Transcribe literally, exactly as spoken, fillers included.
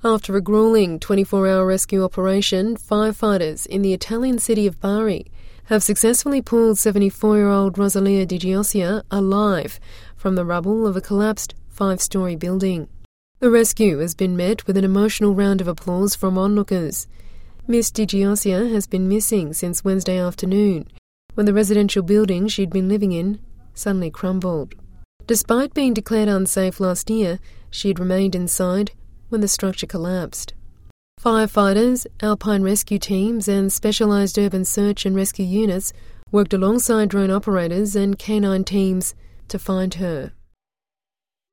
After a grueling twenty-four hour rescue operation, firefighters in the Italian city of Bari have successfully pulled seventy-four-year-old Rosalia Di Giosia alive from the rubble of a collapsed five-storey building. The rescue has been met with an emotional round of applause from onlookers. Miss Di Giosia has been missing since Wednesday afternoon, when the residential building she'd been living in suddenly crumbled. Despite being declared unsafe last year, she had remained inside when the structure collapsed. Firefighters, alpine rescue teams and specialised urban search and rescue units worked alongside drone operators and canine teams to find her.